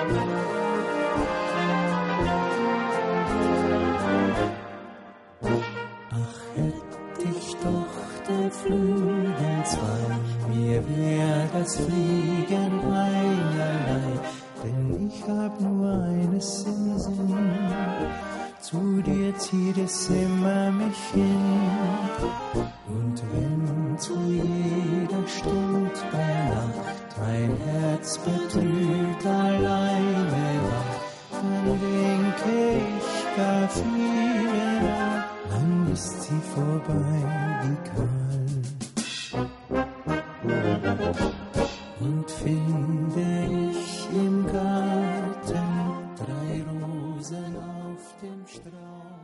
Flügel zwei, mir wär das Fliegen einerlei, denn ich hab nur eines im Sinn, zu dir zieht es immer mich hin. Und wenn zu jeder Stund bei Nacht mein Herz betrübt alleine wacht, dann denke ich gar viel, wann ist sie vorbei, die Qual. Und finde ich im Garten 3 Rosen auf dem Strauch.